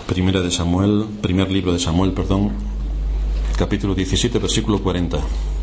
Primer libro de Samuel, capítulo 17, versículo 40.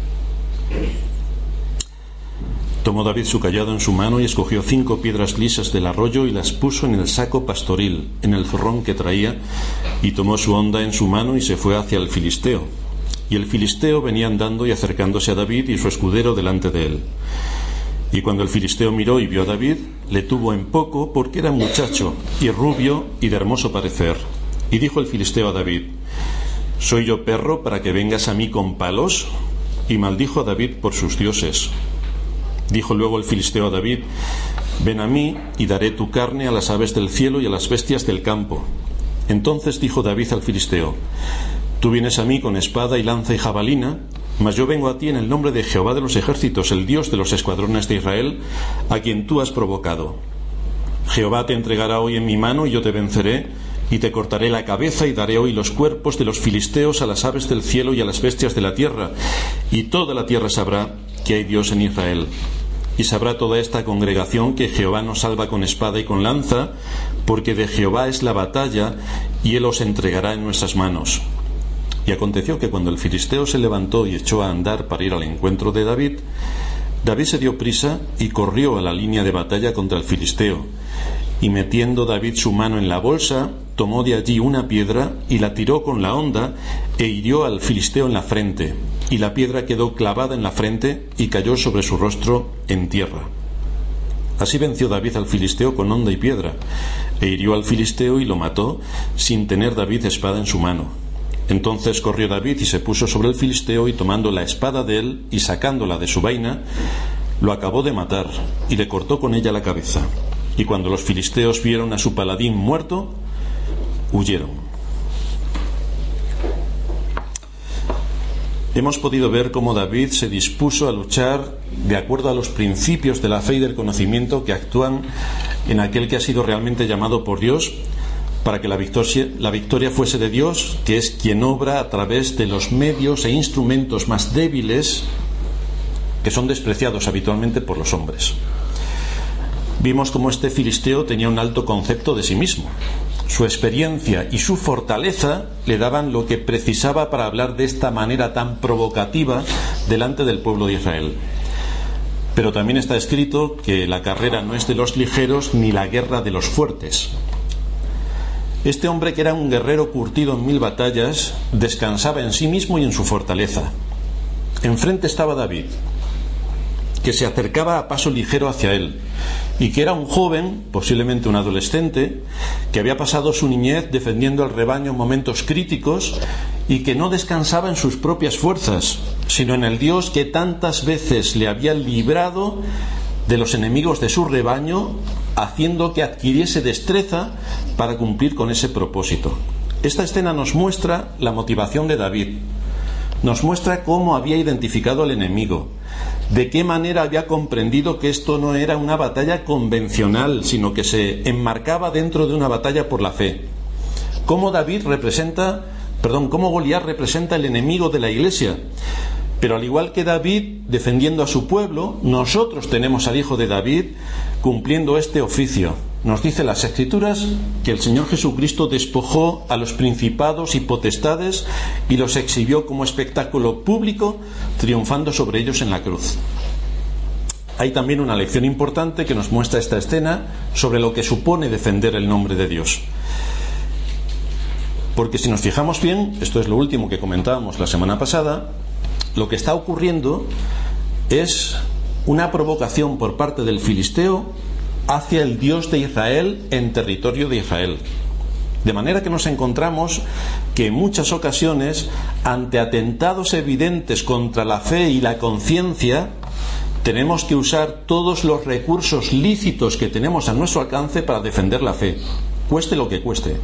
Tomó David su cayado en su mano y escogió 5 piedras lisas del arroyo y las puso en el saco pastoril, en el zurrón que traía, y tomó su honda en su mano y se fue hacia el filisteo. Y el filisteo venía andando y acercándose a David y su escudero delante de él. Y cuando el filisteo miró y vio a David, le tuvo en poco porque era muchacho y rubio y de hermoso parecer. Y dijo el filisteo a David: ¿Soy yo perro para que vengas a mí con palos? Y maldijo a David por sus dioses. Dijo luego el filisteo a David: Ven a mí y daré tu carne a las aves del cielo y a las bestias del campo. Entonces dijo David al filisteo: Tú vienes a mí con espada y lanza y jabalina, mas yo vengo a ti en el nombre de Jehová de los ejércitos, el Dios de los escuadrones de Israel, a quien tú has provocado. Jehová te entregará hoy en mi mano y yo te venceré, y te cortaré la cabeza y daré hoy los cuerpos de los filisteos a las aves del cielo y a las bestias de la tierra, y toda la tierra sabrá que hay Dios en Israel. Y sabrá toda esta congregación que Jehová nos salva con espada y con lanza, porque de Jehová es la batalla, y él os entregará en nuestras manos. Y aconteció que cuando el filisteo se levantó y echó a andar para ir al encuentro de David, David se dio prisa y corrió a la línea de batalla contra el filisteo. Y metiendo David su mano en la bolsa, tomó de allí una piedra y la tiró con la honda e hirió al filisteo en la frente. Y la piedra quedó clavada en la frente y cayó sobre su rostro en tierra. Así venció David al filisteo con honda y piedra, e hirió al filisteo y lo mató, sin tener David espada en su mano. Entonces corrió David y se puso sobre el filisteo, y tomando la espada de él y sacándola de su vaina, lo acabó de matar y le cortó con ella la cabeza. Y cuando los filisteos vieron a su paladín muerto, huyeron. Hemos podido ver cómo David se dispuso a luchar de acuerdo a los principios de la fe y del conocimiento que actúan en aquel que ha sido realmente llamado por Dios, para que la victoria fuese de Dios, que es quien obra a través de los medios e instrumentos más débiles, que son despreciados habitualmente por los hombres. Vimos cómo este filisteo tenía un alto concepto de sí mismo. Su experiencia y su fortaleza le daban lo que precisaba para hablar de esta manera tan provocativa delante del pueblo de Israel. Pero también está escrito que la carrera no es de los ligeros ni la guerra de los fuertes. Este hombre, que era un guerrero curtido en 1000 batallas, descansaba en sí mismo y en su fortaleza. Enfrente estaba David, que se acercaba a paso ligero hacia él, y que era un joven, posiblemente un adolescente, que había pasado su niñez defendiendo al rebaño en momentos críticos, y que no descansaba en sus propias fuerzas, sino en el Dios que tantas veces le había librado de los enemigos de su rebaño, haciendo que adquiriese destreza para cumplir con ese propósito. Esta escena nos muestra la motivación de David, nos muestra cómo había identificado al enemigo, de qué manera había comprendido que esto no era una batalla convencional, sino que se enmarcaba dentro de una batalla por la fe. Cómo Goliat representa el enemigo de la iglesia. Pero al igual que David defendiendo a su pueblo, nosotros tenemos al hijo de David cumpliendo este oficio. Nos dice las Escrituras que el Señor Jesucristo despojó a los principados y potestades y los exhibió como espectáculo público, triunfando sobre ellos en la cruz. Hay también una lección importante que nos muestra esta escena sobre lo que supone defender el nombre de Dios. Porque si nos fijamos bien, esto es lo último que comentábamos la semana pasada, lo que está ocurriendo es una provocación por parte del filisteo hacia el Dios de Israel en territorio de Israel. De manera que nos encontramos que en muchas ocasiones, ante atentados evidentes contra la fe y la conciencia, tenemos que usar todos los recursos lícitos que tenemos a nuestro alcance para defender la fe, cueste lo que cueste.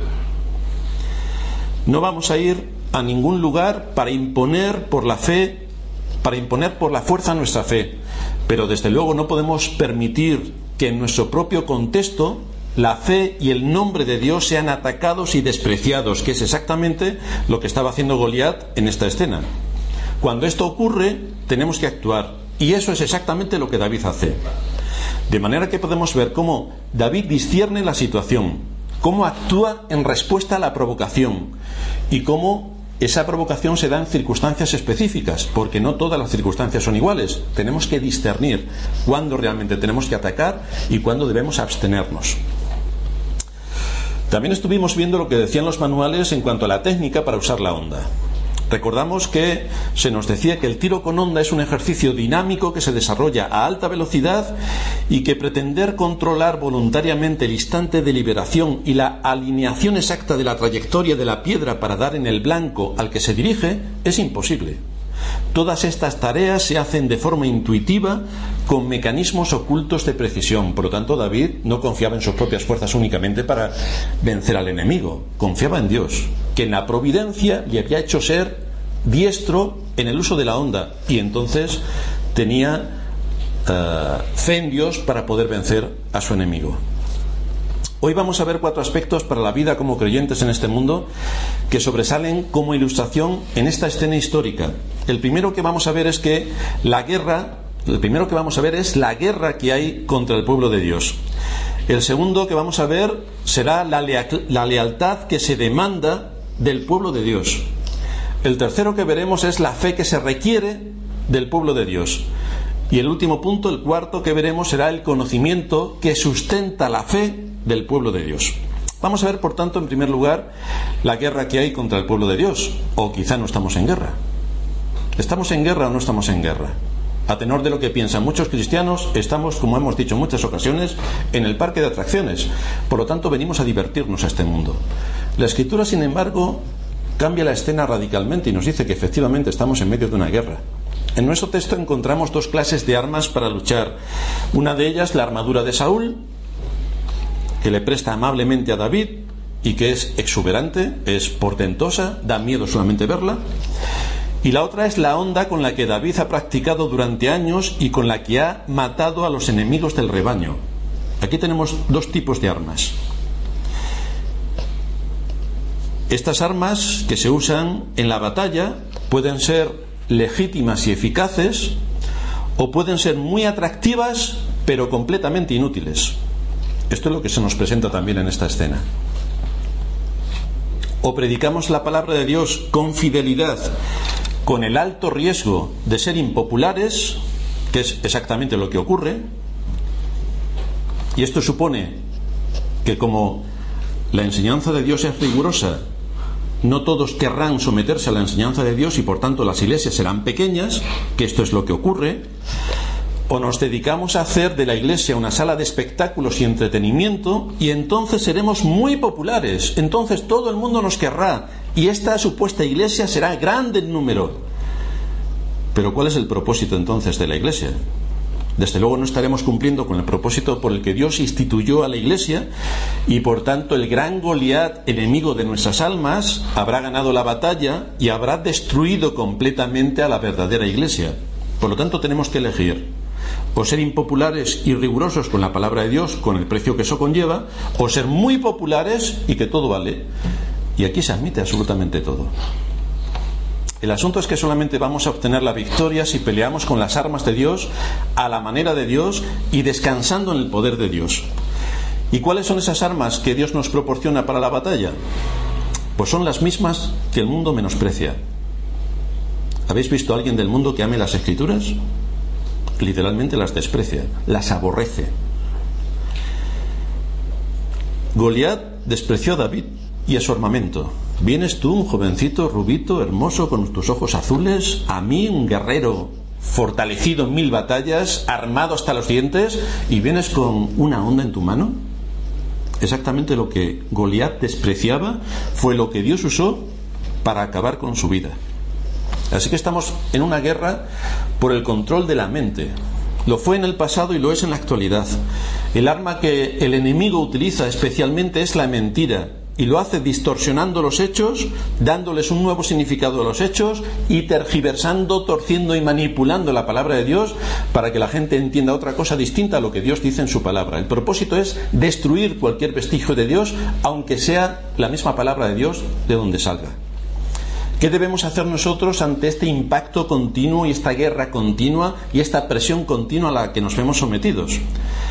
No vamos a ir a ningún lugar para imponer por la fuerza nuestra fe, pero desde luego no podemos permitir que en nuestro propio contexto la fe y el nombre de Dios sean atacados y despreciados, que es exactamente lo que estaba haciendo Goliat en esta escena. Cuando esto ocurre, tenemos que actuar, y eso es exactamente lo que David hace. De manera que podemos ver cómo David discierne la situación, cómo actúa en respuesta a la provocación y cómo esa provocación se da en circunstancias específicas, porque no todas las circunstancias son iguales. Tenemos que discernir cuándo realmente tenemos que atacar y cuándo debemos abstenernos. También estuvimos viendo lo que decían los manuales en cuanto a la técnica para usar la onda. Recordamos que se nos decía que el tiro con onda es un ejercicio dinámico que se desarrolla a alta velocidad y que pretender controlar voluntariamente el instante de liberación y la alineación exacta de la trayectoria de la piedra para dar en el blanco al que se dirige es imposible. Todas estas tareas se hacen de forma intuitiva con mecanismos ocultos de precisión. Por lo tanto, David no confiaba en sus propias fuerzas únicamente para vencer al enemigo. Confiaba en Dios, que en la providencia le había hecho ser diestro en el uso de la onda, y entonces tenía fe en Dios para poder vencer a su enemigo. Hoy vamos a ver 4 aspectos para la vida como creyentes en este mundo que sobresalen como ilustración en esta escena histórica. El primero que vamos a ver es la guerra que hay contra el pueblo de Dios. El segundo que vamos a ver será la lealtad que se demanda del pueblo de Dios. El tercero que veremos es la fe que se requiere del pueblo de Dios. Y el último punto, el cuarto que veremos, será el conocimiento que sustenta la fe del pueblo de Dios. Vamos a ver, por tanto, en primer lugar, la guerra que hay contra el pueblo de Dios. O quizá no estamos en guerra. ¿Estamos en guerra o no estamos en guerra? A tenor de lo que piensan muchos cristianos, estamos, como hemos dicho en muchas ocasiones, en el parque de atracciones. Por lo tanto, venimos a divertirnos a este mundo. La Escritura, sin embargo, cambia la escena radicalmente y nos dice que efectivamente estamos en medio de una guerra. En nuestro texto encontramos 2 clases de armas para luchar. Una de ellas, la armadura de Saúl, que le presta amablemente a David y que es exuberante, es portentosa, da miedo solamente verla. Y la otra es la onda con la que David ha practicado durante años y con la que ha matado a los enemigos del rebaño. Aquí tenemos 2 tipos de armas. Estas armas que se usan en la batalla pueden ser legítimas y eficaces, o pueden ser muy atractivas pero completamente inútiles. Esto es lo que se nos presenta también en esta escena. O predicamos la palabra de Dios con fidelidad, con el alto riesgo de ser impopulares, que es exactamente lo que ocurre, y esto supone que como la enseñanza de Dios es rigurosa, no todos querrán someterse a la enseñanza de Dios y por tanto las iglesias serán pequeñas, que esto es lo que ocurre. O nos dedicamos a hacer de la iglesia una sala de espectáculos y entretenimiento y entonces seremos muy populares, entonces todo el mundo nos querrá y esta supuesta iglesia será grande en número. Pero ¿cuál es el propósito entonces de la iglesia? Desde luego no estaremos cumpliendo con el propósito por el que Dios instituyó a la iglesia y por tanto el gran Goliat, enemigo de nuestras almas, habrá ganado la batalla y habrá destruido completamente a la verdadera iglesia. Por lo tanto tenemos que elegir o ser impopulares y rigurosos con la palabra de Dios, con el precio que eso conlleva, o ser muy populares y que todo vale. Y aquí se admite absolutamente todo. El asunto es que solamente vamos a obtener la victoria si peleamos con las armas de Dios, a la manera de Dios y descansando en el poder de Dios. ¿Y cuáles son esas armas que Dios nos proporciona para la batalla? Pues son las mismas que el mundo menosprecia. ¿Habéis visto a alguien del mundo que ame las Escrituras? Literalmente las desprecia, las aborrece. Goliat despreció a David y a su armamento. ¿Vienes tú, un jovencito, rubito, hermoso, con tus ojos azules, a mí, un guerrero fortalecido en 1000 batallas, armado hasta los dientes, y vienes con una onda en tu mano? Exactamente lo que Goliat despreciaba fue lo que Dios usó para acabar con su vida. Así que estamos en una guerra por el control de la mente. Lo fue en el pasado y lo es en la actualidad. El arma que el enemigo utiliza especialmente es la mentira, y lo hace distorsionando los hechos, dándoles un nuevo significado a los hechos y tergiversando, torciendo y manipulando la palabra de Dios para que la gente entienda otra cosa distinta a lo que Dios dice en su palabra. El propósito es destruir cualquier vestigio de Dios, aunque sea la misma palabra de Dios de donde salga. ¿Qué debemos hacer nosotros ante este impacto continuo y esta guerra continua y esta presión continua a la que nos vemos sometidos?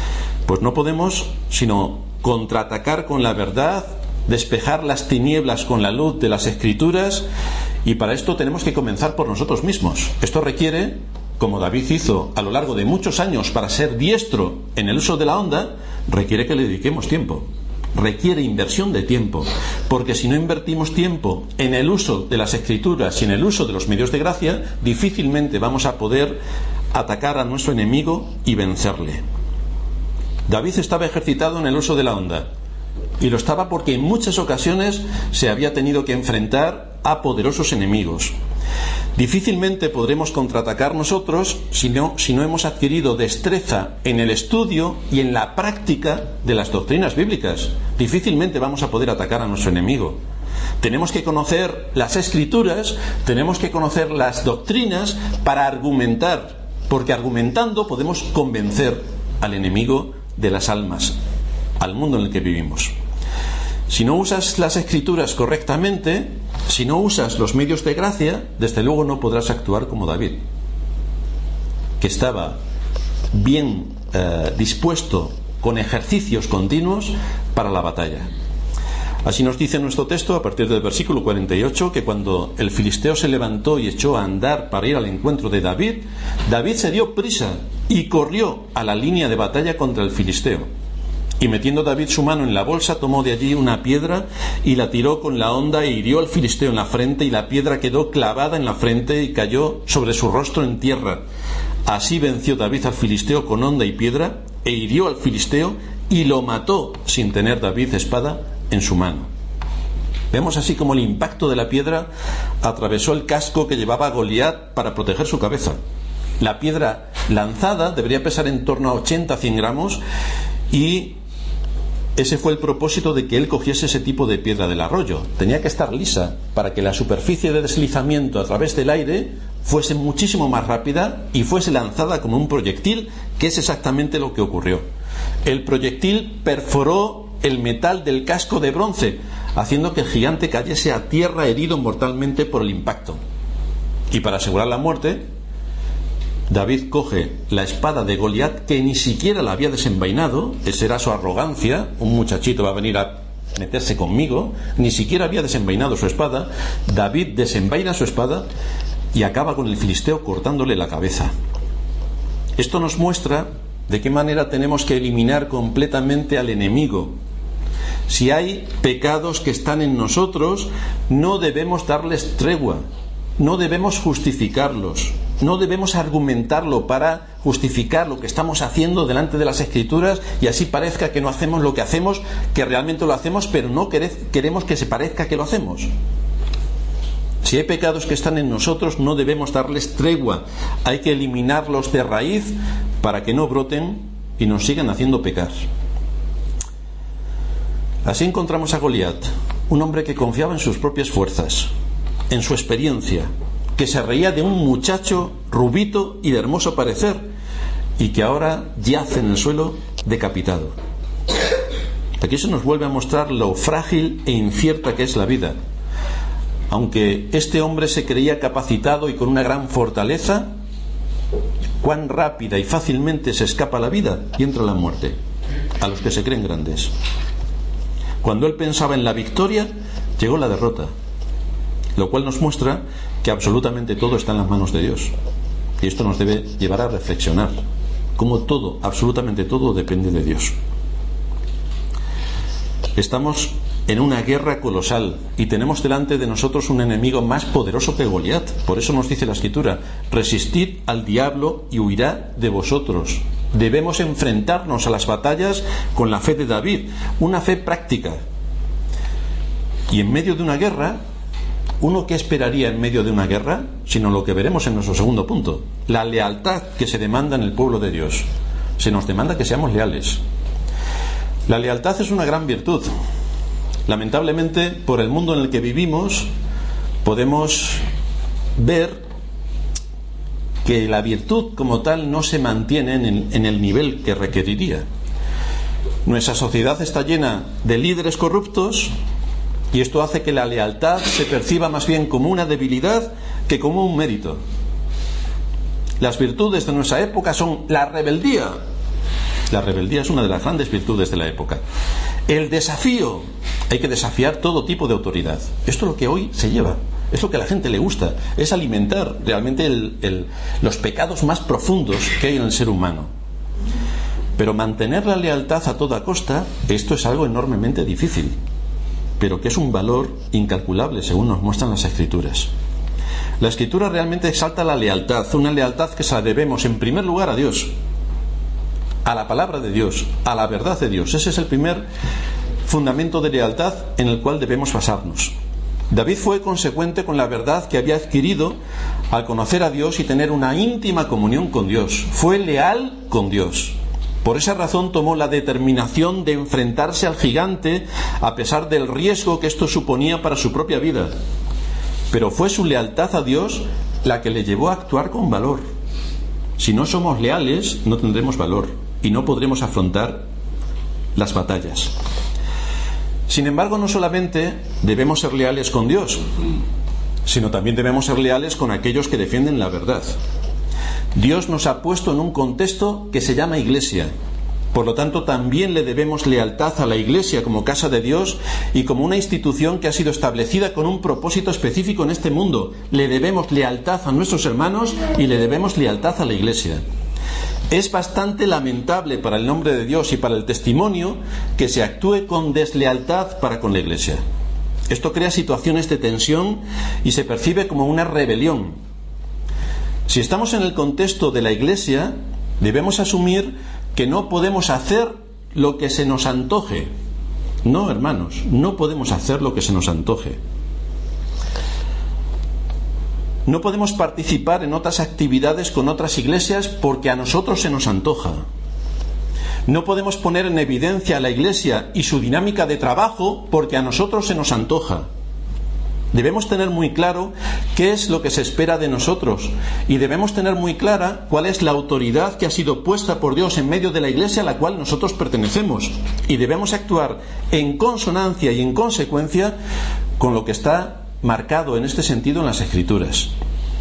Pues no podemos sino contraatacar con la verdad, despejar las tinieblas con la luz de las Escrituras, y para esto tenemos que comenzar por nosotros mismos. Esto requiere, como David hizo a lo largo de muchos años para ser diestro en el uso de la onda, requiere que le dediquemos tiempo. Requiere inversión de tiempo, porque si no invertimos tiempo en el uso de las Escrituras y en el uso de los medios de gracia, difícilmente vamos a poder atacar a nuestro enemigo y vencerle. David estaba ejercitado en el uso de la onda, y lo estaba porque en muchas ocasiones se había tenido que enfrentar a poderosos enemigos. Difícilmente podremos contraatacar nosotros si no hemos adquirido destreza en el estudio y en la práctica de las doctrinas bíblicas. Difícilmente vamos a poder atacar a nuestro enemigo. Tenemos que conocer las Escrituras, tenemos que conocer las doctrinas para argumentar, porque argumentando podemos convencer al enemigo de las almas, al mundo en el que vivimos. Si no usas las Escrituras correctamente, si no usas los medios de gracia, desde luego no podrás actuar como David, que estaba bien dispuesto, con ejercicios continuos para la batalla. Así nos dice nuestro texto a partir del versículo 48, que cuando el filisteo se levantó y echó a andar para ir al encuentro de David, David se dio prisa y corrió a la línea de batalla contra el filisteo. Y metiendo David su mano en la bolsa, tomó de allí una piedra y la tiró con la honda e hirió al filisteo en la frente, y la piedra quedó clavada en la frente y cayó sobre su rostro en tierra. Así venció David al filisteo con honda y piedra, e hirió al filisteo y lo mató sin tener David espada en su mano. Vemos así como el impacto de la piedra atravesó el casco que llevaba Goliat para proteger su cabeza. La piedra lanzada debería pesar en torno a 80-100 gramos, y ese fue el propósito de que él cogiese ese tipo de piedra del arroyo. Tenía que estar lisa para que la superficie de deslizamiento a través del aire fuese muchísimo más rápida y fuese lanzada como un proyectil, que es exactamente lo que ocurrió. El proyectil perforó el metal del casco de bronce, haciendo que el gigante cayese a tierra herido mortalmente por el impacto. Y para asegurar la muerte, David coge la espada de Goliat, que ni siquiera la había desenvainado. Esa era su arrogancia: un muchachito va a venir a meterse conmigo. Ni siquiera había desenvainado su espada. David desenvaina su espada y acaba con el filisteo cortándole la cabeza. Esto nos muestra de qué manera tenemos que eliminar completamente al enemigo. Si hay pecados que están en nosotros, no debemos darles tregua, no debemos justificarlos, no debemos argumentarlo para justificar lo que estamos haciendo delante de las Escrituras, y así parezca que no hacemos lo que hacemos, que realmente lo hacemos, pero no queremos que se parezca que lo hacemos. Si hay pecados que están en nosotros, no debemos darles tregua. Hay que eliminarlos de raíz para que no broten y nos sigan haciendo pecar. Así encontramos a Goliat, un hombre que confiaba en sus propias fuerzas, en su experiencia, que se reía de un muchacho rubito y de hermoso parecer, y que ahora yace en el suelo decapitado. Aquí se nos vuelve a mostrar lo frágil e incierta que es la vida. Aunque este hombre se creía capacitado y con una gran fortaleza, cuán rápida y fácilmente se escapa la vida y entra la muerte a los que se creen grandes. Cuando él pensaba en la victoria, llegó la derrota, lo cual nos muestra que absolutamente todo está en las manos de Dios. Y esto nos debe llevar a reflexionar cómo todo, absolutamente todo, depende de Dios. Estamos en una guerra colosal y tenemos delante de nosotros un enemigo más poderoso que Goliat. Por eso nos dice la Escritura: resistid al diablo y huirá de vosotros. Debemos enfrentarnos a las batallas con la fe de David, una fe práctica. Y en medio de una guerra, ¿uno qué esperaría en medio de una guerra? Sino lo que veremos en nuestro segundo punto: la lealtad que se demanda en el pueblo de Dios. Se nos demanda que seamos leales. La lealtad es una gran virtud. Lamentablemente, por el mundo en el que vivimos, podemos ver que la virtud como tal no se mantiene en el nivel que requeriría. Nuestra sociedad está llena de líderes corruptos, y esto hace que la lealtad se perciba más bien como una debilidad que como un mérito. Las virtudes de nuestra época son la rebeldía, La rebeldía es una de las grandes virtudes de la época. El desafío. Hay que desafiar todo tipo de autoridad. Esto es lo que hoy se lleva. Es lo que a la gente le gusta. Es alimentar realmente los pecados más profundos que hay en el ser humano. Pero mantener la lealtad a toda costa, esto es algo enormemente difícil, pero que es un valor incalculable según nos muestran las Escrituras. La Escritura realmente exalta la lealtad, una lealtad que se la debemos en primer lugar a Dios, a la palabra de Dios, a la verdad de Dios. Ese es el primer fundamento de lealtad en el cual debemos basarnos. David fue consecuente con la verdad que había adquirido al conocer a Dios y tener una íntima comunión con Dios. Fue leal con Dios. Por esa razón tomó la determinación de enfrentarse al gigante a pesar del riesgo que esto suponía para su propia vida. Pero fue su lealtad a Dios la que le llevó a actuar con valor. Si no somos leales, no tendremos valor y no podremos afrontar las batallas. Sin embargo, no solamente debemos ser leales con Dios, sino también debemos ser leales con aquellos que defienden la verdad. Dios nos ha puesto en un contexto que se llama Iglesia. Por lo tanto, también le debemos lealtad a la Iglesia como casa de Dios y como una institución que ha sido establecida con un propósito específico en este mundo. Le debemos lealtad a nuestros hermanos y le debemos lealtad a la Iglesia. Es bastante lamentable para el nombre de Dios y para el testimonio que se actúe con deslealtad para con la Iglesia. Esto crea situaciones de tensión y se percibe como una rebelión. Si estamos en el contexto de la Iglesia, debemos asumir que no podemos hacer lo que se nos antoje. No, hermanos, no podemos hacer lo que se nos antoje. No podemos participar en otras actividades con otras iglesias porque a nosotros se nos antoja. No podemos poner en evidencia a la Iglesia y su dinámica de trabajo porque a nosotros se nos antoja. Debemos tener muy claro qué es lo que se espera de nosotros y debemos tener muy clara cuál es la autoridad que ha sido puesta por Dios en medio de la Iglesia a la cual nosotros pertenecemos, y debemos actuar en consonancia y en consecuencia con lo que está marcado en este sentido en las Escrituras.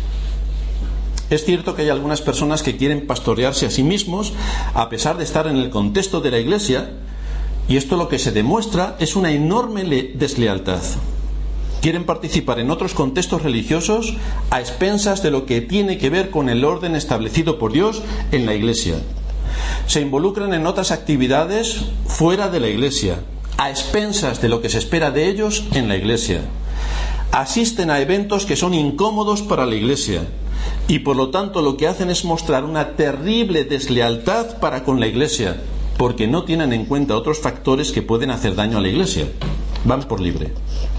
Es cierto que hay algunas personas que quieren pastorearse a sí mismos a pesar de estar en el contexto de la Iglesia, y esto lo que se demuestra es una enorme deslealtad. Quieren participar en otros contextos religiosos a expensas de lo que tiene que ver con el orden establecido por Dios en la Iglesia. Se involucran en otras actividades fuera de la Iglesia, a expensas de lo que se espera de ellos en la Iglesia. Asisten a eventos que son incómodos para la Iglesia y por lo tanto lo que hacen es mostrar una terrible deslealtad para con la Iglesia, porque no tienen en cuenta otros factores que pueden hacer daño a la Iglesia. Van por libre.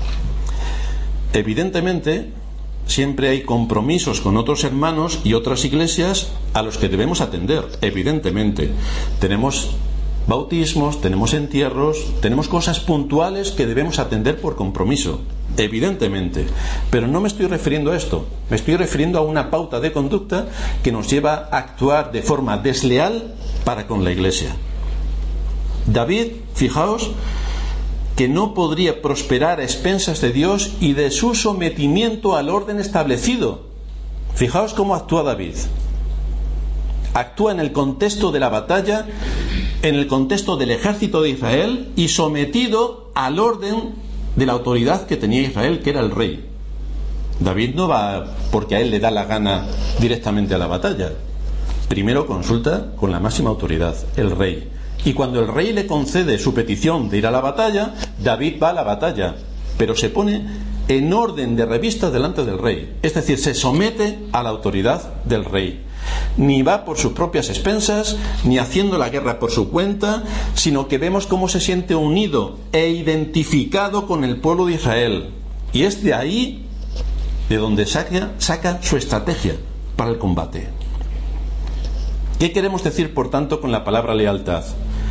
Evidentemente, siempre hay compromisos con otros hermanos y otras iglesias a los que debemos atender. Evidentemente, tenemos bautismos, tenemos entierros, tenemos cosas puntuales que debemos atender por compromiso. Evidentemente, pero no me estoy refiriendo a esto. Me estoy refiriendo a una pauta de conducta que nos lleva a actuar de forma desleal para con la Iglesia. David, fijaos, que no podría prosperar a expensas de Dios y de su sometimiento al orden establecido. Fijaos cómo actúa David. Actúa en el contexto de la batalla, en el contexto del ejército de Israel y sometido al orden de la autoridad que tenía Israel, que era el rey. David no va porque a él le da la gana directamente a la batalla. Primero consulta con la máxima autoridad, el rey. Y cuando el rey le concede su petición de ir a la batalla, David va a la batalla, pero se pone en orden de revista delante del rey. Es decir, se somete a la autoridad del rey. Ni va por sus propias expensas, ni haciendo la guerra por su cuenta, sino que vemos cómo se siente unido e identificado con el pueblo de Israel. Y es de ahí de donde saca su estrategia para el combate. ¿Qué queremos decir, por tanto, con la palabra lealtad?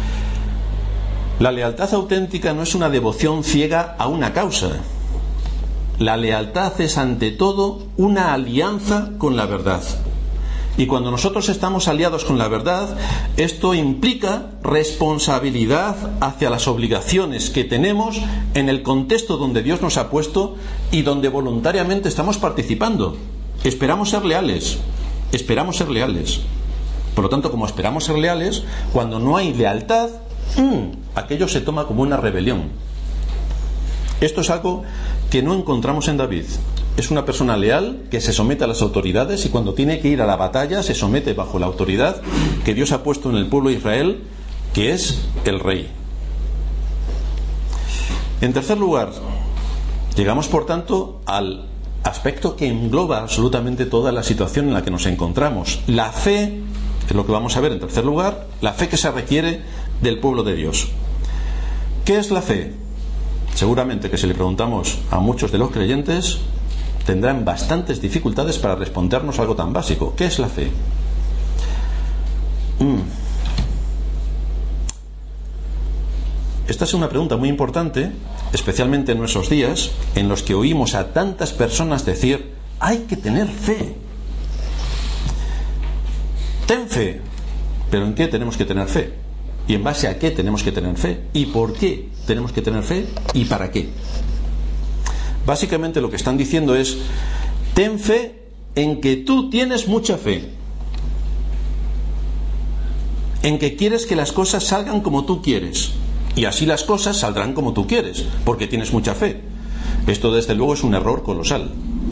La lealtad auténtica no es una devoción ciega a una causa. La lealtad es, ante todo, una alianza con la verdad. Y cuando nosotros estamos aliados con la verdad, esto implica responsabilidad hacia las obligaciones que tenemos en el contexto donde Dios nos ha puesto y donde voluntariamente estamos participando. Esperamos ser leales. Por lo tanto, como esperamos ser leales, cuando no hay lealtad, aquello se toma como una rebelión. Esto es algo que no encontramos en David. Es una persona leal que se somete a las autoridades y cuando tiene que ir a la batalla se somete bajo la autoridad que Dios ha puesto en el pueblo de Israel, que es el rey. En tercer lugar, llegamos por tanto al aspecto que engloba absolutamente toda la situación en la que nos encontramos. La fe, es lo que vamos a ver en tercer lugar, la fe que se requiere del pueblo de Dios. ¿Qué es la fe? Seguramente que si le preguntamos a muchos de los creyentes, tendrán bastantes dificultades para respondernos algo tan básico. ¿Qué es la fe? Esta es una pregunta muy importante, especialmente en nuestros días, en los que oímos a tantas personas decir: hay que tener fe. Ten fe. ¿Pero en qué tenemos que tener fe? ¿Y en base a qué tenemos que tener fe? ¿Y por qué tenemos que tener fe? ¿Y para qué? Básicamente lo que están diciendo es: ten fe en que tú tienes mucha fe, en que quieres que las cosas salgan como tú quieres, y así las cosas saldrán como tú quieres, porque tienes mucha fe. Esto desde luego es un error colosal.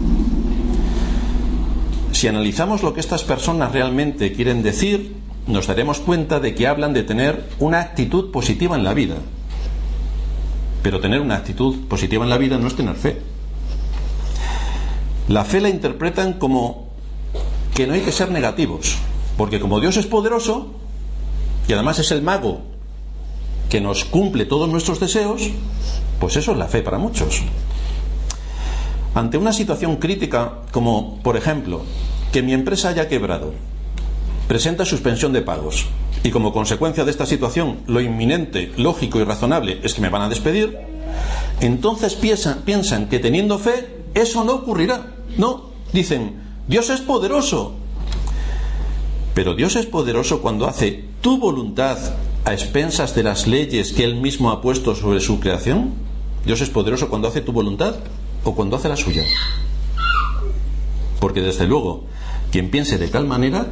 Si analizamos lo que estas personas realmente quieren decir, nos daremos cuenta de que hablan de tener una actitud positiva en la vida. Pero tener una actitud positiva en la vida no es tener fe. La fe la interpretan como que no hay que ser negativos, porque como Dios es poderoso y además es el mago que nos cumple todos nuestros deseos, pues eso es la fe para muchos. Ante una situación crítica como, por ejemplo, que mi empresa haya quebrado, presenta suspensión de pagos y como consecuencia de esta situación lo inminente, lógico y razonable es que me van a despedir, entonces piensan que teniendo fe eso no ocurrirá. No, dicen: Dios es poderoso. Pero Dios es poderoso cuando hace tu voluntad a expensas de las leyes que Él mismo ha puesto sobre su creación. Dios es poderoso cuando hace tu voluntad o cuando hace la suya. Porque desde luego, quien piense de tal manera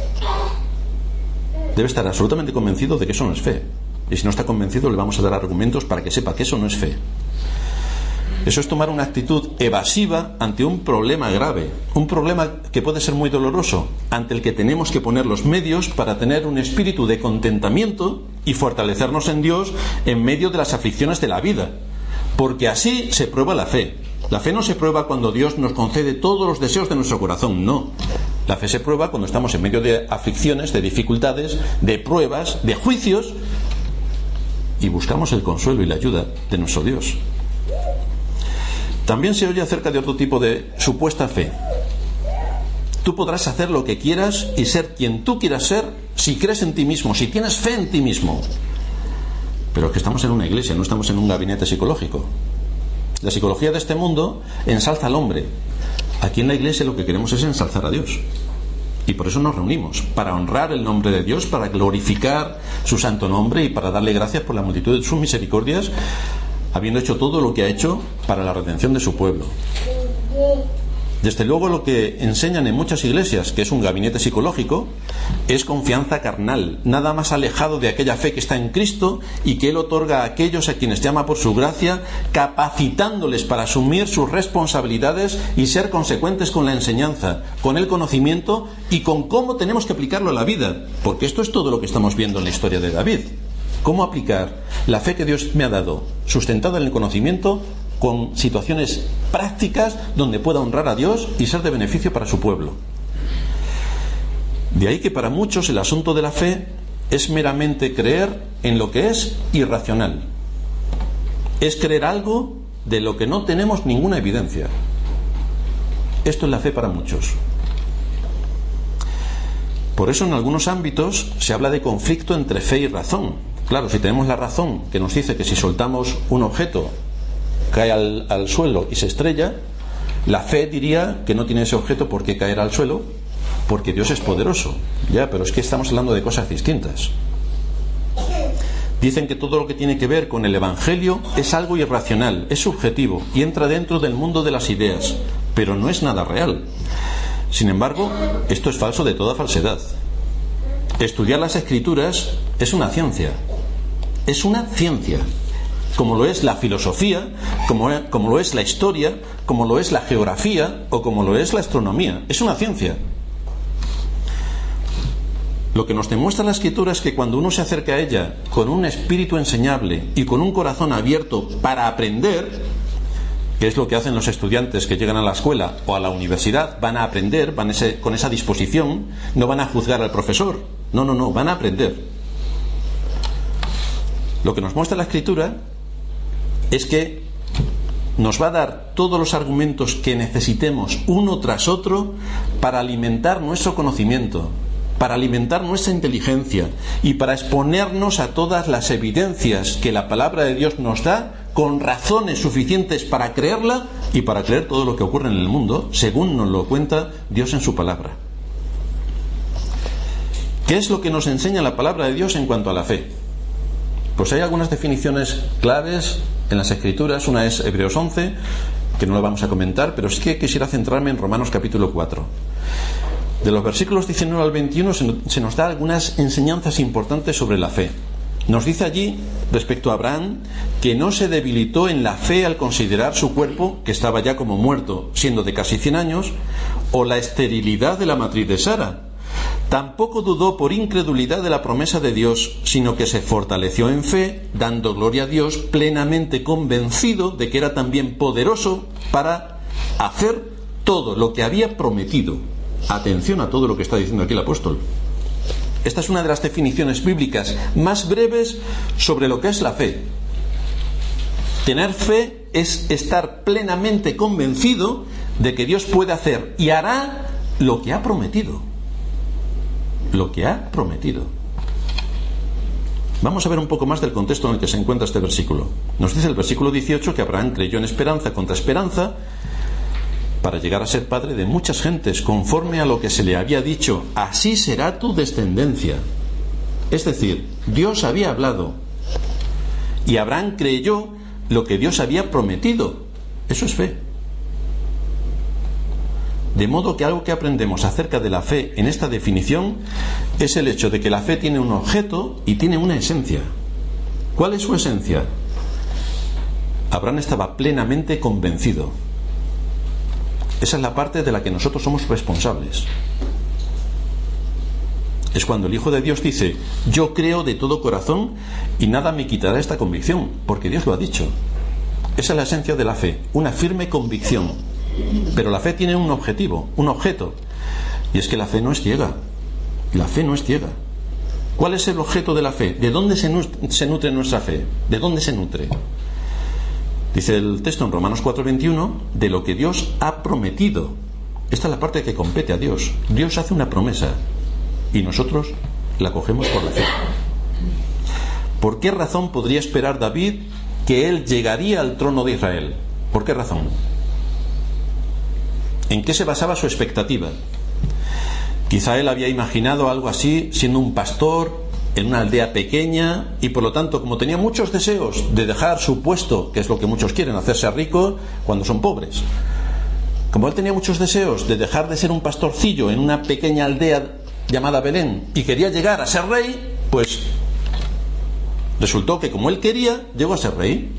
debe estar absolutamente convencido de que eso no es fe. Y si no está convencido, le vamos a dar argumentos para que sepa que eso no es fe. Eso es tomar una actitud evasiva ante un problema grave, un problema que puede ser muy doloroso, ante el que tenemos que poner los medios para tener un espíritu de contentamiento y fortalecernos en Dios en medio de las aflicciones de la vida, porque así se prueba la fe. La fe no se prueba cuando Dios nos concede todos los deseos de nuestro corazón, no. La fe se prueba cuando estamos en medio de aflicciones, de dificultades, de pruebas, de juicios, y buscamos el consuelo y la ayuda de nuestro Dios. También se oye acerca de otro tipo de supuesta fe. Tú podrás hacer lo que quieras y ser quien tú quieras ser si crees en ti mismo, si tienes fe en ti mismo. Pero es que estamos en una iglesia, no estamos en un gabinete psicológico. La psicología de este mundo ensalza al hombre. Aquí en la iglesia lo que queremos es ensalzar a Dios. Y por eso nos reunimos, para honrar el nombre de Dios, para glorificar su santo nombre y para darle gracias por la multitud de sus misericordias, habiendo hecho todo lo que ha hecho para la redención de su pueblo. Desde luego lo que enseñan en muchas iglesias, que es un gabinete psicológico, es confianza carnal, nada más alejado de aquella fe que está en Cristo y que Él otorga a aquellos a quienes llama por su gracia, capacitándoles para asumir sus responsabilidades y ser consecuentes con la enseñanza, con el conocimiento y con cómo tenemos que aplicarlo a la vida, porque esto es todo lo que estamos viendo en la historia de David. Cómo aplicar la fe que Dios me ha dado, sustentada en el conocimiento, con situaciones prácticas donde pueda honrar a Dios y ser de beneficio para su pueblo. De ahí que para muchos el asunto de la fe es meramente creer en lo que es irracional. Es creer algo de lo que no tenemos ninguna evidencia. Esto es la fe para muchos. Por eso en algunos ámbitos se habla de conflicto entre fe y razón. Claro, si tenemos la razón que nos dice que si soltamos un objeto cae al suelo y se estrella, la fe diría que no tiene ese objeto por qué caer al suelo, porque Dios es poderoso. Ya, pero es que estamos hablando de cosas distintas. Dicen que todo lo que tiene que ver con el Evangelio es algo irracional, es subjetivo y entra dentro del mundo de las ideas, pero no es nada real. Sin embargo, esto es falso de toda falsedad. Estudiar las Escrituras es una ciencia. Es una ciencia. Como lo es la filosofía, como lo es la historia, como lo es la geografía o como lo es la astronomía. Es una ciencia. Lo que nos demuestra la Escritura es que cuando uno se acerca a ella con un espíritu enseñable y con un corazón abierto para aprender, que es lo que hacen los estudiantes que llegan a la escuela o a la universidad, van a aprender, con esa disposición, no van a juzgar al profesor, no, van a aprender. Lo que nos muestra la Escritura es que nos va a dar todos los argumentos que necesitemos uno tras otro para alimentar nuestro conocimiento, para alimentar nuestra inteligencia y para exponernos a todas las evidencias que la palabra de Dios nos da con razones suficientes para creerla y para creer todo lo que ocurre en el mundo según nos lo cuenta Dios en su palabra. ¿Qué es lo que nos enseña la palabra de Dios en cuanto a la fe? Pues hay algunas definiciones claves en las Escrituras. Una es Hebreos 11, que no lo vamos a comentar, pero sí que quisiera centrarme en Romanos capítulo 4. De los versículos 19 al 21 se nos da algunas enseñanzas importantes sobre la fe. Nos dice allí, respecto a Abraham, que no se debilitó en la fe al considerar su cuerpo, que estaba ya como muerto, siendo de casi 100 años, o la esterilidad de la matriz de Sara. Tampoco dudó por incredulidad de la promesa de Dios, sino que se fortaleció en fe, dando gloria a Dios, plenamente convencido de que era también poderoso para hacer todo lo que había prometido. Atención a todo lo que está diciendo aquí el apóstol. Esta es una de las definiciones bíblicas más breves sobre lo que es la fe. Tener fe es estar plenamente convencido de que Dios puede hacer y hará lo que ha prometido. Lo que ha prometido. Vamos a ver un poco más del contexto en el que se encuentra este versículo. Nos dice el versículo 18 que Abraham creyó en esperanza contra esperanza para llegar a ser padre de muchas gentes, conforme a lo que se le había dicho: así será tu descendencia. Es decir, Dios había hablado y Abraham creyó lo que Dios había prometido. Eso es fe. De modo que algo que aprendemos acerca de la fe en esta definición es el hecho de que la fe tiene un objeto y tiene una esencia. ¿Cuál es su esencia? Abraham estaba plenamente convencido. Esa es la parte de la que nosotros somos responsables. Es cuando el Hijo de Dios dice: yo creo de todo corazón y nada me quitará esta convicción, porque Dios lo ha dicho. Esa es la esencia de la fe, una firme convicción. Pero la fe tiene un objetivo, un objeto, y es que la fe no es ciega. La fe no es ciega. ¿Cuál es el objeto de la fe? ¿De dónde se nutre nuestra fe? ¿De dónde se nutre? Dice el texto en Romanos 4:21, de lo que Dios ha prometido. Esta es la parte que compete a Dios. Dios hace una promesa y nosotros la cogemos por la fe. ¿Por qué razón podría esperar David que él llegaría al trono de Israel? ¿Por qué razón? ¿En qué se basaba su expectativa? Quizá él había imaginado algo así, siendo un pastor en una aldea pequeña, y por lo tanto, como tenía muchos deseos de dejar su puesto, que es lo que muchos quieren, hacerse rico cuando son pobres, como él tenía muchos deseos de dejar de ser un pastorcillo en una pequeña aldea llamada Belén y quería llegar a ser rey, pues resultó que como él quería, llegó a ser rey.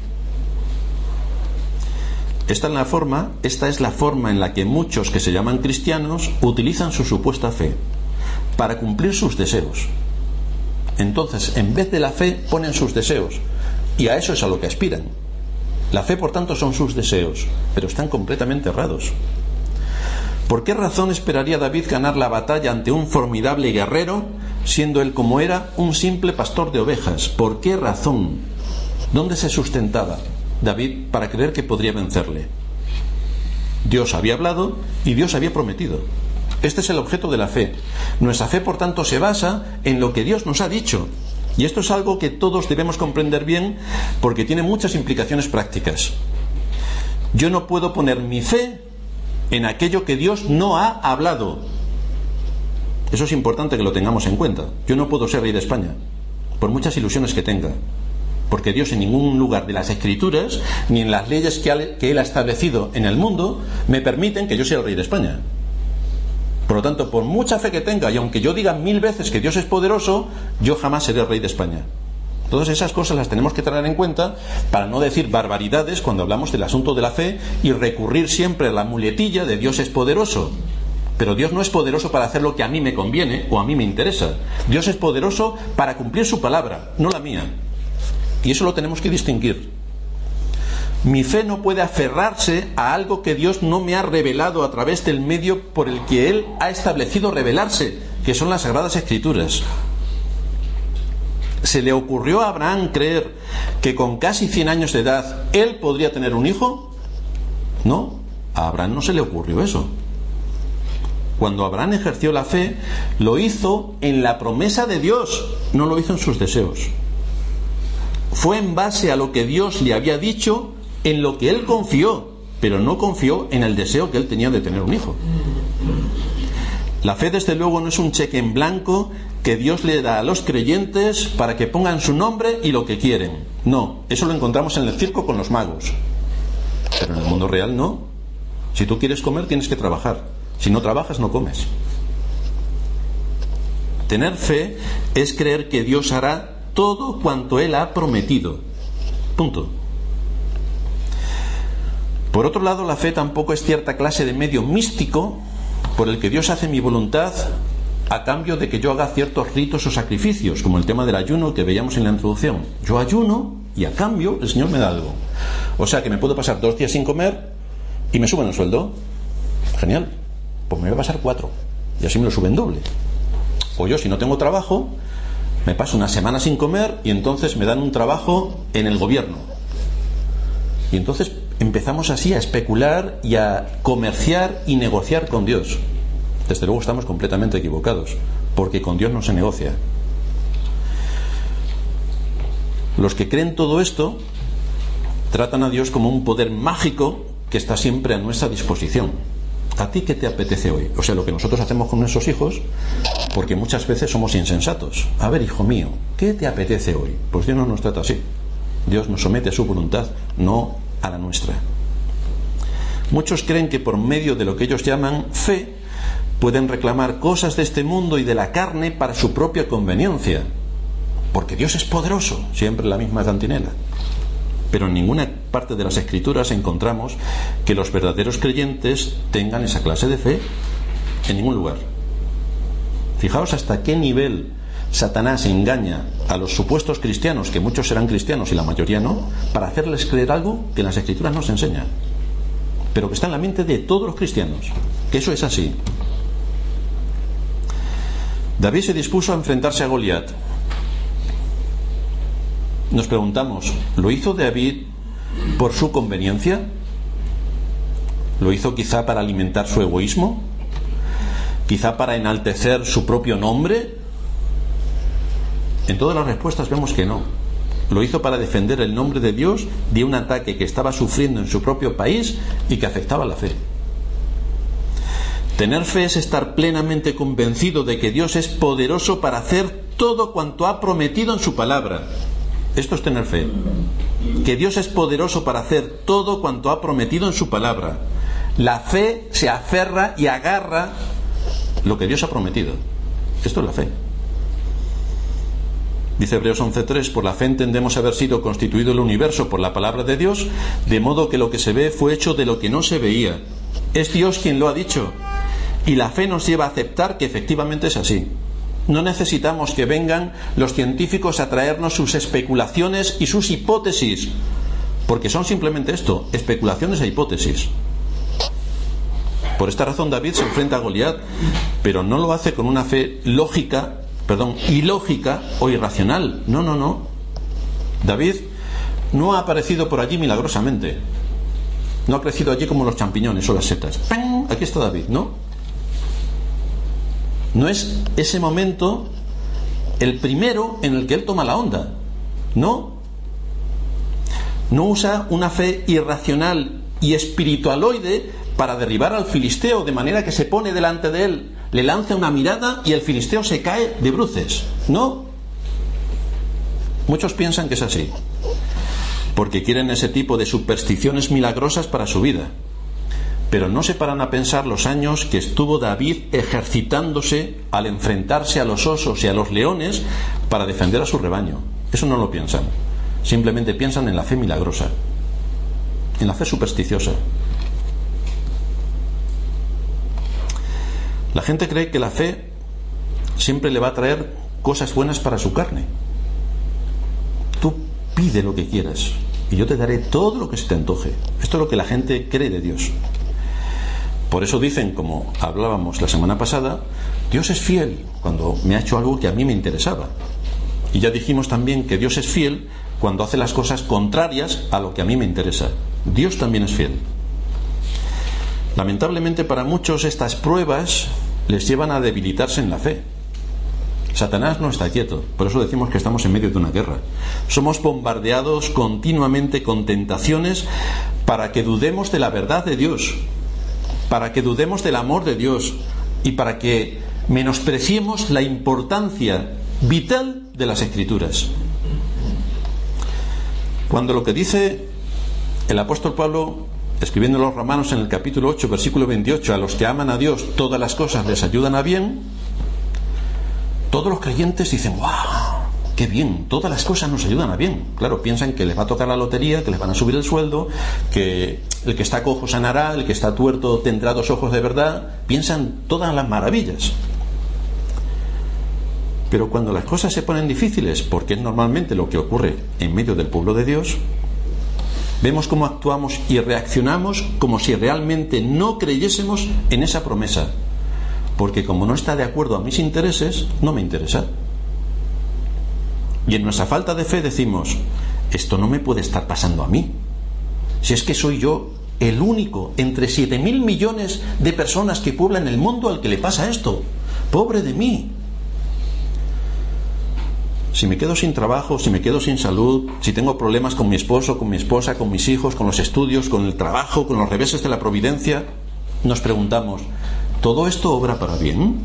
Esta es la forma en la que muchos que se llaman cristianos utilizan su supuesta fe para cumplir sus deseos. Entonces, en vez de la fe, ponen sus deseos, y a eso es a lo que aspiran. La fe, por tanto, son sus deseos, pero están completamente errados. ¿Por qué razón esperaría David ganar la batalla ante un formidable guerrero, siendo él, como era, un simple pastor de ovejas? ¿Por qué razón? ¿Dónde se sustentaba David para creer que podría vencerle? Dios había hablado y Dios había prometido. Este es el objeto de la fe. Nuestra fe, por tanto, se basa en lo que Dios nos ha dicho. Y esto es algo que todos debemos comprender bien, porque tiene muchas implicaciones prácticas. Yo no puedo poner mi fe en aquello que Dios no ha hablado. Eso es importante que lo tengamos en cuenta. Yo no puedo ser rey de España, por muchas ilusiones que tenga, porque Dios en ningún lugar de las Escrituras, ni en las leyes que Él ha establecido en el mundo, me permiten que yo sea el rey de España. Por lo tanto, por mucha fe que tenga, y aunque yo diga 1000 veces que Dios es poderoso, yo jamás seré rey de España. Todas esas cosas las tenemos que tener en cuenta para no decir barbaridades cuando hablamos del asunto de la fe y recurrir siempre a la muletilla de Dios es poderoso. Pero Dios no es poderoso para hacer lo que a mí me conviene o a mí me interesa. Dios es poderoso para cumplir su palabra, no la mía. Y eso lo tenemos que distinguir. Mi fe no puede aferrarse a algo que Dios no me ha revelado a través del medio por el que Él ha establecido revelarse, que son las Sagradas Escrituras. ¿Se le ocurrió a Abraham creer que con casi 100 años de edad él podría tener un hijo? No, a Abraham no se le ocurrió eso. Cuando Abraham ejerció la fe, lo hizo en la promesa de Dios, no lo hizo en sus deseos. Fue en base a lo que Dios le había dicho, en lo que él confió, pero no confió en el deseo que él tenía de tener un hijo. La fe, desde luego, no es un cheque en blanco que Dios le da a los creyentes para que pongan su nombre y lo que quieren. No, eso lo encontramos en el circo con los magos. Pero en el mundo real no. Si tú quieres comer, tienes que trabajar. Si no trabajas, no comes. Tener fe es creer que Dios hará todo cuanto Él ha prometido. Punto. Por otro lado, la fe tampoco es cierta clase de medio místico por el que Dios hace mi voluntad a cambio de que yo haga ciertos ritos o sacrificios, como el tema del ayuno que veíamos en la introducción. Yo ayuno y a cambio el Señor me da algo. O sea que me puedo pasar 2 días sin comer y me suben el sueldo. Genial. Pues me voy a pasar 4 y así me lo suben doble. O yo, si no tengo trabajo, me paso una semana sin comer y entonces me dan un trabajo en el gobierno. Y entonces empezamos así a especular y a comerciar y negociar con Dios. Desde luego estamos completamente equivocados, porque con Dios no se negocia. Los que creen todo esto tratan a Dios como un poder mágico que está siempre a nuestra disposición. ¿A ti qué te apetece hoy? O sea, lo que nosotros hacemos con nuestros hijos, porque muchas veces somos insensatos. A ver, hijo mío, ¿qué te apetece hoy? Pues Dios no nos trata así. Dios nos somete a su voluntad, no a la nuestra. Muchos creen que por medio de lo que ellos llaman fe pueden reclamar cosas de este mundo y de la carne para su propia conveniencia, porque Dios es poderoso, siempre la misma cantinela. Pero en ninguna parte de las Escrituras encontramos que los verdaderos creyentes tengan esa clase de fe, en ningún lugar. Fijaos hasta qué nivel Satanás engaña a los supuestos cristianos, que muchos serán cristianos y la mayoría no, para hacerles creer algo que en las Escrituras no se enseña, pero que está en la mente de todos los cristianos, que eso es así. David se dispuso a enfrentarse a Goliat. Nos preguntamos, ¿lo hizo David por su conveniencia? ¿Lo hizo quizá para alimentar su egoísmo? ¿Quizá para enaltecer su propio nombre? En todas las respuestas vemos que no. Lo hizo para defender el nombre de Dios de un ataque que estaba sufriendo en su propio país y que afectaba la fe. Tener fe es estar plenamente convencido de que Dios es poderoso para hacer todo cuanto ha prometido en su palabra. Esto es tener fe. Que Dios es poderoso para hacer todo cuanto ha prometido en su palabra. La fe se aferra y agarra lo que Dios ha prometido. Esto es la fe. Dice Hebreos 11:3, por la fe entendemos haber sido constituido el universo por la palabra de Dios, de modo que lo que se ve fue hecho de lo que no se veía. Es Dios quien lo ha dicho. Y la fe nos lleva a aceptar que efectivamente es así. No necesitamos que vengan los científicos a traernos sus especulaciones y sus hipótesis, porque son simplemente esto, especulaciones e hipótesis. Por esta razón David se enfrenta a Goliat, pero no lo hace con una fe ilógica o irracional. No. David no ha aparecido por allí milagrosamente. No ha crecido allí como los champiñones o las setas. ¡Pam! Aquí está David, ¿no? No es ese momento el primero en el que él toma la onda. No usa una fe irracional y espiritualoide para derribar al filisteo, de manera que se pone delante de él, le lanza una mirada y el filisteo se cae de bruces. No. Muchos piensan que es así, porque quieren ese tipo de supersticiones milagrosas para su vida. pero no se paran a pensar los años que estuvo David ejercitándose al enfrentarse a los osos y a los leones para defender a su rebaño. Eso no lo piensan. Simplemente piensan en la fe milagrosa, en la fe supersticiosa. La gente cree que la fe siempre le va a traer cosas buenas para su carne. Tú pide lo que quieras y yo te daré todo lo que se te antoje. Esto es lo que la gente cree de Dios. Por eso dicen, como hablábamos la semana pasada, Dios es fiel cuando me ha hecho algo que a mí me interesaba. Y ya dijimos también que Dios es fiel cuando hace las cosas contrarias a lo que a mí me interesa. Dios también es fiel. Lamentablemente para muchos estas pruebas les llevan a debilitarse en la fe. Satanás no está quieto, por eso decimos que estamos en medio de una guerra. Somos bombardeados continuamente con tentaciones para que dudemos de la verdad de Dios, para que dudemos del amor de Dios y para que menospreciemos la importancia vital de las Escrituras. Cuando lo que dice el apóstol Pablo, escribiendo a los Romanos en el capítulo 8, versículo 28, a los que aman a Dios todas las cosas les ayudan a bien, todos los creyentes dicen, ¡wow! ¡Qué bien! Todas las cosas nos ayudan a bien. Claro, piensan que les va a tocar la lotería, que les van a subir el sueldo, que el que está cojo sanará, el que está tuerto tendrá 2 ojos de verdad. Piensan todas las maravillas. Pero cuando las cosas se ponen difíciles, porque es normalmente lo que ocurre en medio del pueblo de Dios, vemos cómo actuamos y reaccionamos como si realmente no creyésemos en esa promesa. Porque como no está de acuerdo a mis intereses, no me interesa. Y en nuestra falta de fe decimos, esto no me puede estar pasando a mí. Si es que soy yo el único entre 7.000 millones de personas que pueblan el mundo al que le pasa esto. ¡Pobre de mí! Si me quedo sin trabajo, si me quedo sin salud, si tengo problemas con mi esposo, con mi esposa, con mis hijos, con los estudios, con el trabajo, con los reveses de la providencia, nos preguntamos, ¿todo esto obra para bien?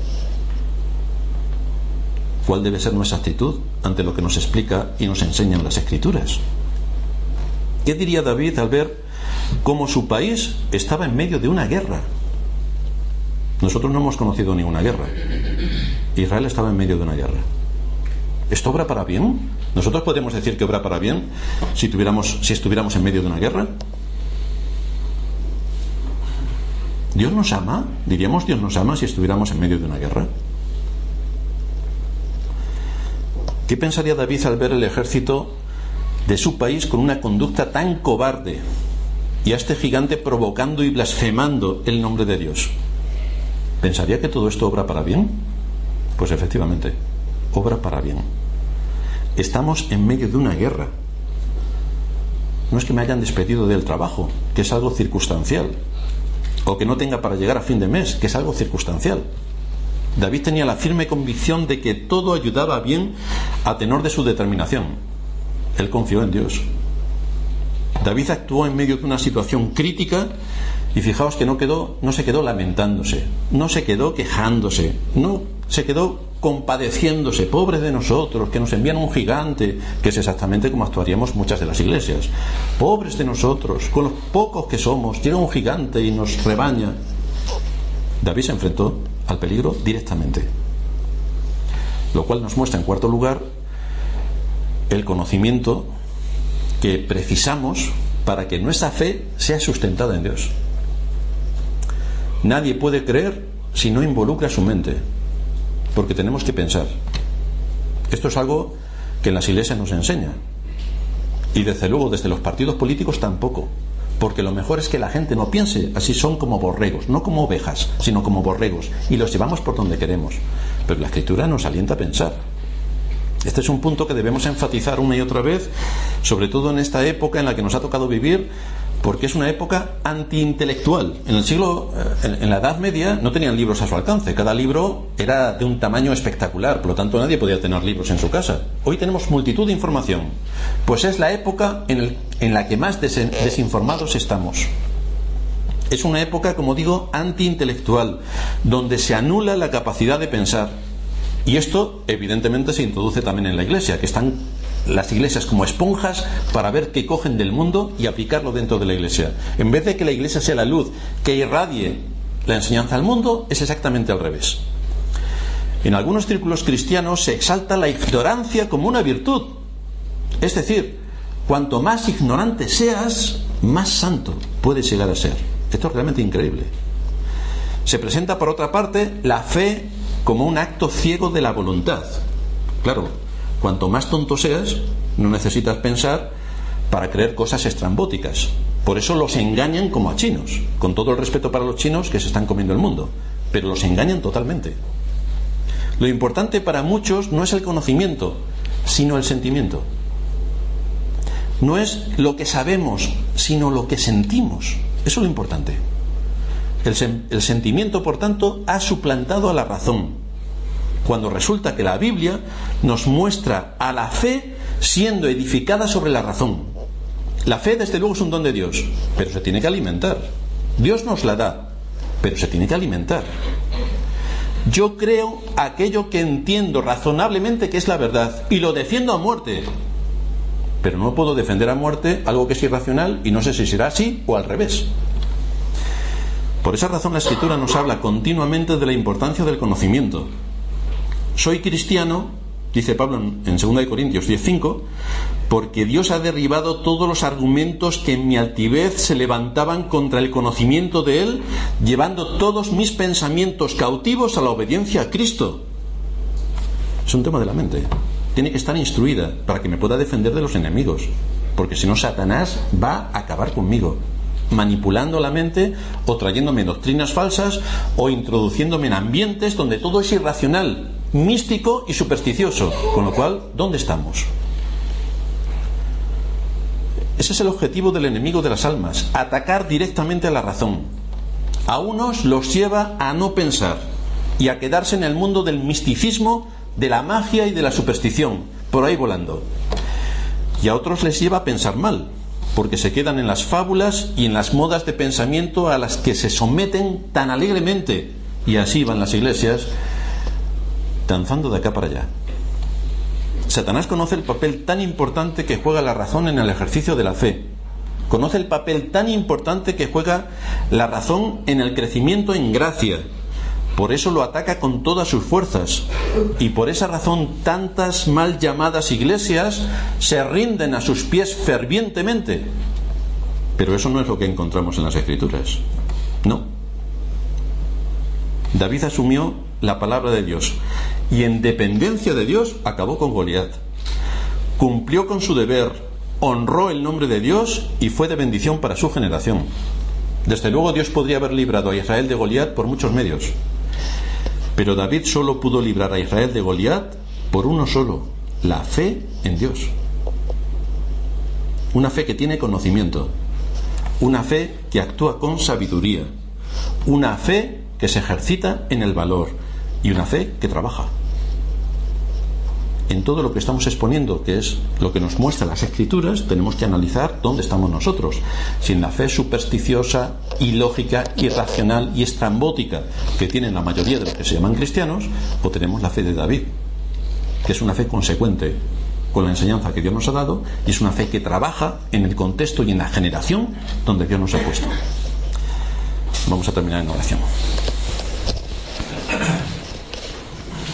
¿Cuál debe ser nuestra actitud ante lo que nos explica y nos enseñan las Escrituras? ¿Qué diría David al ver cómo su país estaba en medio de una guerra? Nosotros no hemos conocido ninguna guerra. Israel estaba en medio de una guerra. ¿Esto obra para bien? ¿Nosotros podemos decir que obra para bien si estuviéramos en medio de una guerra? ¿Dios nos ama? ¿Diríamos Dios nos ama si estuviéramos en medio de una guerra? ¿Qué pensaría David al ver el ejército de su país con una conducta tan cobarde y a este gigante provocando y blasfemando el nombre de Dios? ¿Pensaría que todo esto obra para bien? Pues efectivamente, obra para bien. Estamos en medio de una guerra. No es que me hayan despedido del trabajo, que es algo circunstancial, o que no tenga para llegar a fin de mes, que es algo circunstancial. David tenía la firme convicción de que todo ayudaba bien a tenor de su determinación. Él confió en Dios. David actuó en medio de una situación crítica y fijaos que no se quedó lamentándose, no se quedó quejándose, no se quedó compadeciéndose, pobre de nosotros, que nos envían un gigante, que es exactamente como actuaríamos muchas de las iglesias. Pobres de nosotros, con los pocos que somos, llega un gigante y nos rebaña. David se enfrentó al peligro directamente, lo cual nos muestra en cuarto lugar el conocimiento que precisamos para que nuestra fe sea sustentada en Dios. Nadie puede creer si no involucra su mente, porque tenemos que pensar. Esto es algo que en las iglesias nos enseña, y desde luego desde los partidos políticos tampoco, porque lo mejor es que la gente no piense. Así son como borregos, no como ovejas, sino como borregos, y los llevamos por donde queremos. Pero la Escritura nos alienta a pensar. Este es un punto que debemos enfatizar una y otra vez, sobre todo en esta época en la que nos ha tocado vivir, porque es una época antiintelectual. En la Edad Media no tenían libros a su alcance, cada libro era de un tamaño espectacular, por lo tanto nadie podía tener libros en su casa. Hoy tenemos multitud de información, pues es la época en la que más desinformados estamos. Es una época, como digo, antiintelectual, donde se anula la capacidad de pensar. Y esto evidentemente se introduce también en la Iglesia, que están las iglesias como esponjas para ver qué cogen del mundo y aplicarlo dentro de la iglesia. En vez de que la iglesia sea la luz que irradie la enseñanza al mundo, es exactamente al revés. En algunos círculos cristianos se exalta la ignorancia como una virtud. Es decir, cuanto más ignorante seas, más santo puedes llegar a ser. Esto es realmente increíble. Se presenta, por otra parte, la fe como un acto ciego de la voluntad. Claro, cuanto más tonto seas, no necesitas pensar para creer cosas estrambóticas. Por eso los engañan como a chinos, con todo el respeto para los chinos que se están comiendo el mundo, pero los engañan totalmente. Lo importante para muchos no es el conocimiento, sino el sentimiento. No es lo que sabemos, sino lo que sentimos. Eso es lo importante. El sentimiento, por tanto, ha suplantado a la razón, cuando resulta que la Biblia nos muestra a la fe siendo edificada sobre la razón. La fe, desde luego, es un don de Dios, pero se tiene que alimentar. Dios nos la da, pero se tiene que alimentar. Yo creo aquello que entiendo razonablemente que es la verdad y lo defiendo a muerte, pero no puedo defender a muerte algo que es irracional y no sé si será así o al revés. Por esa razón la Escritura nos habla continuamente de la importancia del conocimiento. Soy cristiano, dice Pablo en 2 Corintios 10:5, porque Dios ha derribado todos los argumentos que en mi altivez se levantaban contra el conocimiento de Él, llevando todos mis pensamientos cautivos a la obediencia a Cristo. Es un tema de la mente. Tiene que estar instruida para que me pueda defender de los enemigos, porque si no, Satanás va a acabar conmigo, manipulando la mente o trayéndome doctrinas falsas o introduciéndome en ambientes donde todo es irracional, místico y supersticioso. Con lo cual, ¿dónde estamos? Ese es el objetivo del enemigo de las almas, atacar directamente a la razón. A unos los lleva a no pensar y a quedarse en el mundo del misticismo, de la magia y de la superstición, por ahí volando. Y a otros les lleva a pensar mal, porque se quedan en las fábulas y en las modas de pensamiento a las que se someten tan alegremente, y así van las iglesias danzando de acá para allá. Satanás conoce el papel tan importante que juega la razón en el ejercicio de la fe. Conoce el papel tan importante que juega la razón en el crecimiento en gracia. Por eso lo ataca con todas sus fuerzas. Y por esa razón tantas mal llamadas iglesias se rinden a sus pies fervientemente. Pero eso no es lo que encontramos en las Escrituras. No. David asumió la palabra de Dios y en dependencia de Dios acabó con Goliat. Cumplió con su deber, honró el nombre de Dios y fue de bendición para su generación. Desde luego Dios podría haber librado a Israel de Goliat por muchos medios, pero David solo pudo librar a Israel de Goliat por uno solo: la fe en Dios. Una fe que tiene conocimiento, una fe que actúa con sabiduría, una fe que se ejercita en el valor y una fe que trabaja. En todo lo que estamos exponiendo, que es lo que nos muestran las Escrituras, tenemos que analizar dónde estamos nosotros. Si en la fe supersticiosa, ilógica, irracional y estrambótica que tienen la mayoría de los que se llaman cristianos, o tenemos la fe de David, que es una fe consecuente con la enseñanza que Dios nos ha dado, y es una fe que trabaja en el contexto y en la generación donde Dios nos ha puesto. Vamos a terminar en oración.